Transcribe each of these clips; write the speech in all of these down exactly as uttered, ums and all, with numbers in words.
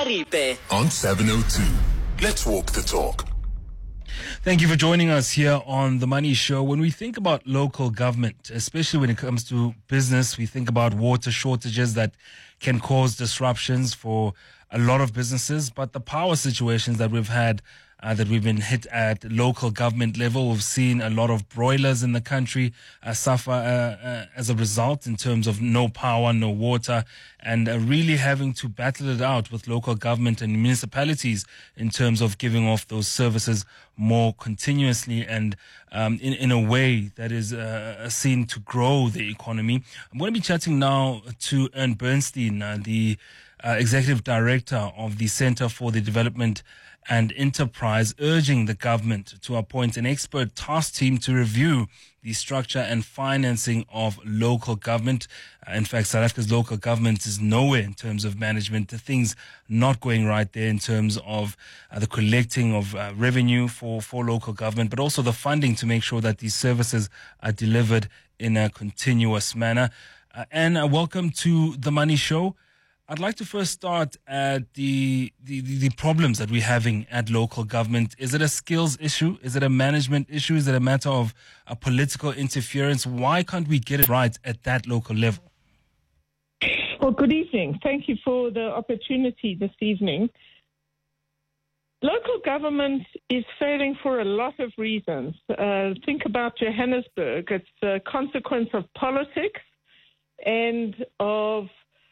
Aripe on seven oh two. Let's walk the talk. Thank you for joining us here on The Money Show. When we think about local government, especially when it comes to business, we think about water shortages that can cause disruptions for a lot of businesses. But the power situations that we've had, uh, that we've been hit at local government level, we've seen a lot of broilers in the country uh, suffer uh, uh, as a result in terms of no power, no water, and uh, really having to battle it out with local government and municipalities in terms of giving off those services more continuously and um, in, in a way that is uh, seen to grow the economy. I'm going to be chatting now to Ern Bernstein, uh, the uh, Executive Director of the Center for the Development and Enterprise, urging the government to appoint an expert task team to review the structure and financing of local government. Uh, in fact, South Africa's local government is nowhere in terms of management. The things not going right there in terms of uh, the collecting of uh, revenue for, for local government, but also the funding to make sure that these services are delivered in a continuous manner. Uh, and uh, welcome to The Money Show. I'd like to first start at the, the, the problems that we're having at local government. Is it a skills issue? Is it a management issue? Is it a matter of a political interference? Why can't we get it right at that local level? Well, good evening. Thank you for the opportunity this evening. Local government is failing for a lot of reasons. Uh, think about Johannesburg. It's a consequence of politics and of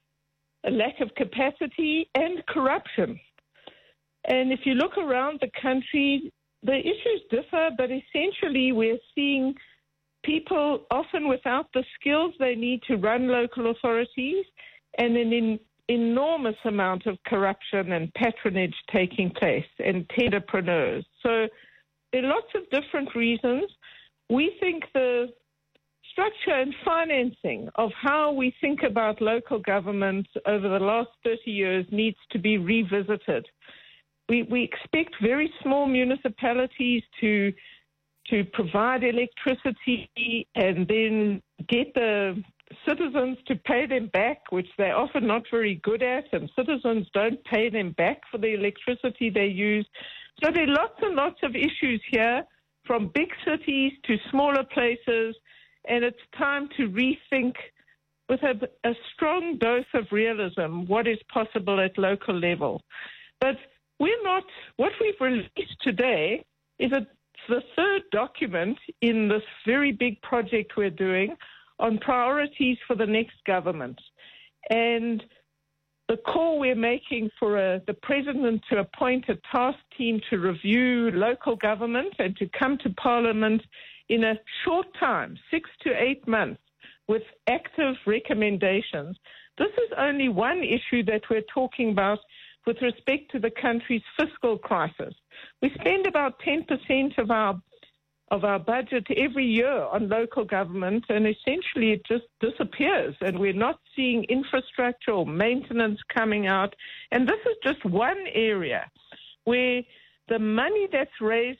a lack of capacity and corruption. And if you look around the country, the issues differ, but essentially we're seeing people often without the skills they need to run local authorities and an in, enormous amount of corruption and patronage taking place and tenderpreneurs. So there are lots of different reasons. We think the structure and financing of how we think about local government over the last thirty years needs to be revisited. We, we expect very small municipalities to, to provide electricity and then get the citizens to pay them back, which they're often not very good at, and citizens don't pay them back for the electricity they use. So there are lots and lots of issues here, from big cities to smaller places, and it's time to rethink with a, a strong dose of realism what is possible at local level. But we're not, what we've released today is a, the third document in this very big project we're doing on priorities for the next government. And the call we're making for a, the president to appoint a task team to review local government and to come to Parliament in a short time, six to eight months, with active recommendations. This is only one issue that we're talking about with respect to the country's fiscal crisis. We spend about ten percent of our of our budget every year on local government, and essentially it just disappears, and we're not seeing infrastructure or maintenance coming out. And this is just one area where the money that's raised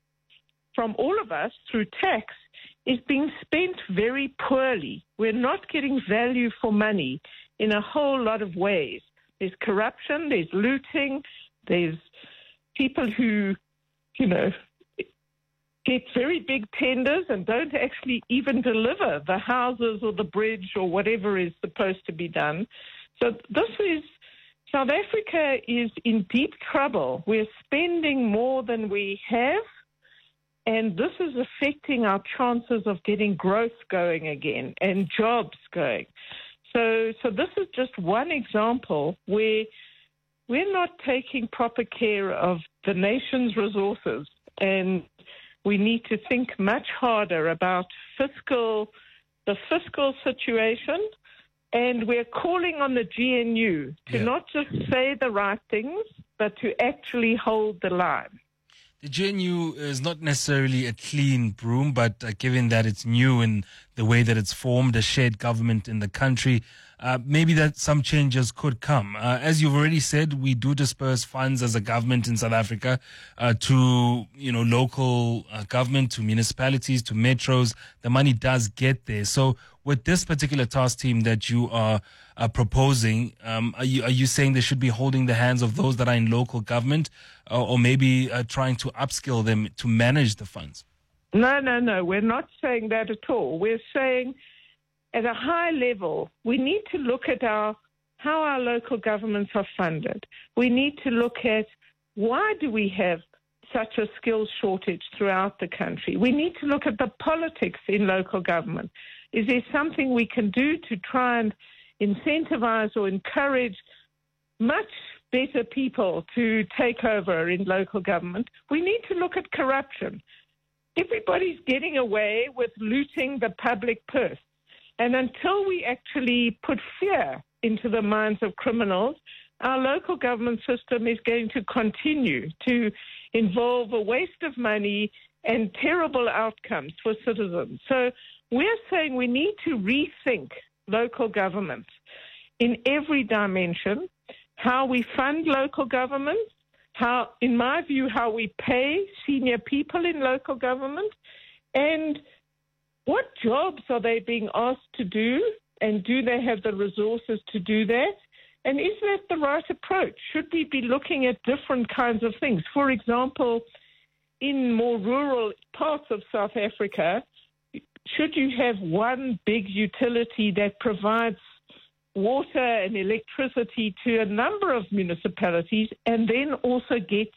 from all of us through tax is being spent very poorly. We're not getting value for money in a whole lot of ways. There's corruption, there's looting, there's people who, you know, get very big tenders and don't actually even deliver the houses or the bridge or whatever is supposed to be done. So this is, South Africa is in deep trouble. We're spending more than we have, and this is affecting our chances of getting growth going again and jobs going. So, so this is just one example where we're not taking proper care of the nation's resources, and we need to think much harder about fiscal, the fiscal situation, and we're calling on the G N U to yeah. not just say the right things, but to actually hold the line. The G N U is not necessarily a clean broom, but uh, given that it's new in the way that it's formed, a shared government in the country, uh, maybe that some changes could come. Uh, as you've already said, we do disperse funds as a government in South Africa uh, to, you know, local uh, government, to municipalities, to metros. The money does get there. So with this particular task team that you are uh, proposing, um, are you are you saying they should be holding the hands of those that are in local government, uh, or maybe uh, trying to upskill them to manage the funds? No, no, no. We're not saying that at all. We're saying at a high level, we need to look at our how our local governments are funded. We need to look at why do we have such a skills shortage throughout the country. We need to look at the politics in local government. Is there something we can do to try and incentivize or encourage much better people to take over in local government? We need to look at corruption. Everybody's getting away with looting the public purse. And until we actually put fear into the minds of criminals, our local government system is going to continue to involve a waste of money and terrible outcomes for citizens. So we're saying we need to rethink local government in every dimension, how we fund local government, how, in my view, how we pay senior people in local government, and what jobs are they being asked to do, and do they have the resources to do that? And is that the right approach? Should we be looking at different kinds of things? For example, in more rural parts of South Africa, should you have one big utility that provides water and electricity to a number of municipalities and then also gets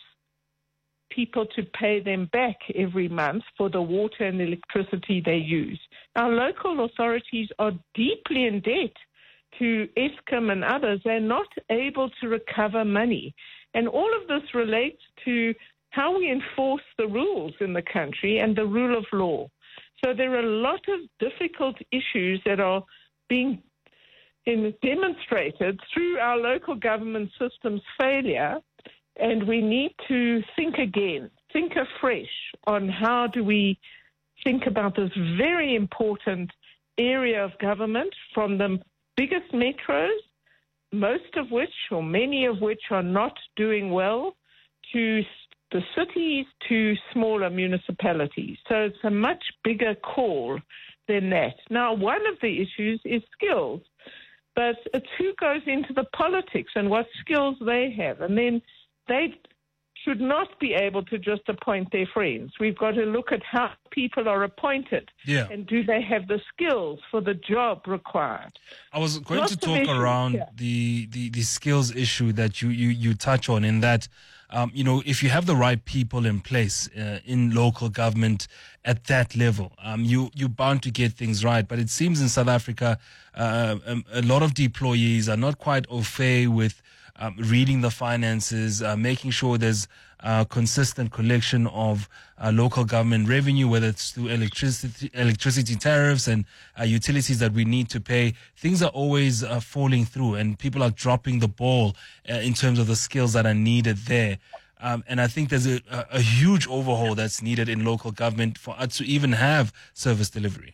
people to pay them back every month for the water and electricity they use? Our local authorities are deeply in debt to Eskom and others. They're not able to recover money. And all of this relates to how we enforce the rules in the country and the rule of law. So there are a lot of difficult issues that are being in, demonstrated through our local government system's failure, and we need to think again, think afresh on how do we think about this very important area of government, from the biggest metros, most of which or many of which are not doing well, to the cities, to smaller municipalities. So it's a much bigger call than that. Now, one of the issues is skills, but it's who goes into the politics and what skills they have. And then they should not be able to just appoint their friends. We've got to look at how people are appointed, yeah. and do they have the skills for the job required. I was going Lots to talk around yeah. the, the, the skills issue that you, you, you touch on, in that, um, you know, if you have the right people in place uh, in local government at that level, um, you, you're bound to get things right. But it seems in South Africa, uh, um, a lot of deployees are not quite au fait with Um, reading the finances, uh, making sure there's uh, consistent collection of uh, local government revenue, whether it's through electricity, electricity tariffs and uh, utilities that we need to pay. Things are always uh, falling through, and people are dropping the ball uh, in terms of the skills that are needed there. Um, and I think there's a, a huge overhaul that's needed in local government for us to even have service delivery.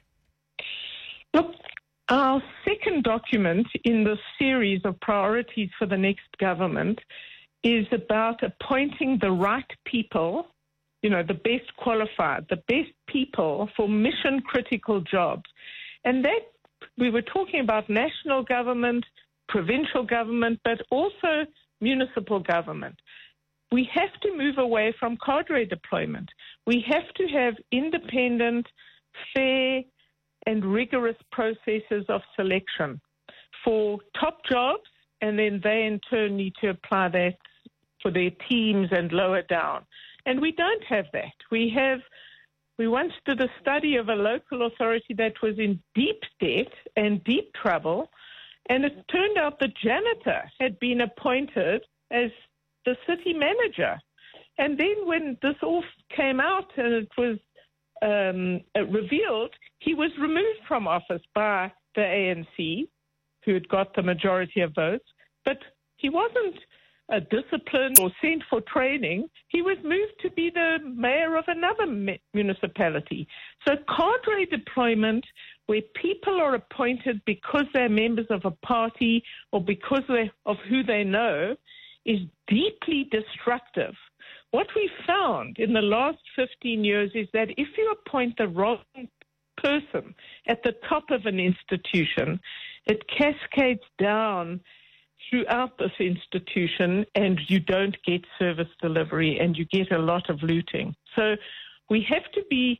Look, our second document in the series of priorities for the next government is about appointing the right people, you know, the best qualified, the best people for mission-critical jobs. And that, we were talking about national government, provincial government, but also municipal government. We have to move away from cadre deployment. We have to have independent, fair, and rigorous processes of selection for top jobs, and then they in turn need to apply that for their teams and lower down. And we don't have that. We have, we once did a study of a local authority that was in deep debt and deep trouble, and it turned out the janitor had been appointed as the city manager. And then when this all came out and it was Um, revealed, he was removed from office by the A N C, who had got the majority of votes, but he wasn't uh, disciplined or sent for training. He was moved to be the mayor of another municipality. So cadre deployment, where people are appointed because they're members of a party or because of who they know, is deeply destructive. What we found in the last fifteen years is that if you appoint the wrong person at the top of an institution, it cascades down throughout this institution, and you don't get service delivery, and you get a lot of looting. So we have to be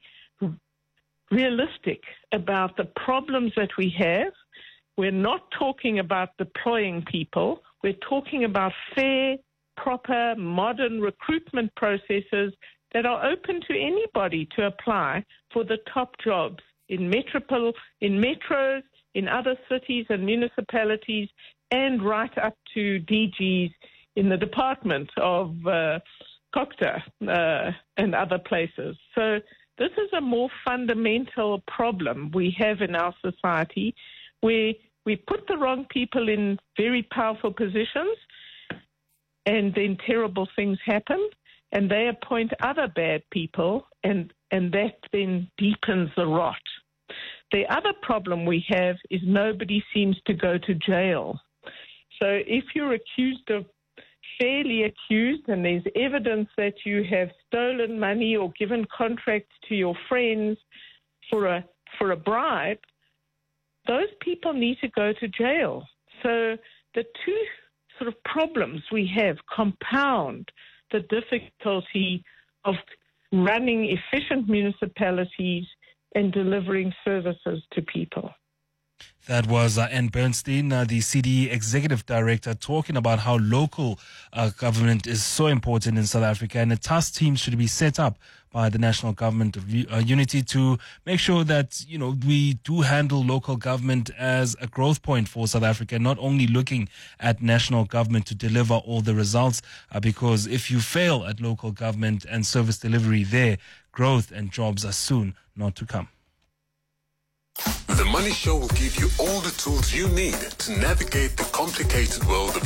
realistic about the problems that we have. We're not talking about deploying people. We're talking about fair, proper, modern recruitment processes that are open to anybody to apply for the top jobs in metropole, in metros, in other cities and municipalities, and right up to D Gs in the Department of uh, COGTA uh, and other places. So this is a more fundamental problem we have in our society, where we put the wrong people in very powerful positions, and then terrible things happen, and they appoint other bad people, and, and that then deepens the rot. The other problem we have is nobody seems to go to jail. So if you're accused of, fairly accused, and there's evidence that you have stolen money or given contracts to your friends for a for a bribe, those people need to go to jail. So the two sort of problems we have compound the difficulty of running efficient municipalities and delivering services to people. That was uh, Ann Bernstein, uh, the C D E Executive Director, talking about how local uh, government is so important in South Africa, and a task team should be set up by the National Government of uh, Unity to make sure that, you know, we do handle local government as a growth point for South Africa, not only looking at national government to deliver all the results, uh, because if you fail at local government and service delivery there, growth and jobs are soon not to come. The Money Show will give you all the tools you need to navigate the complicated world of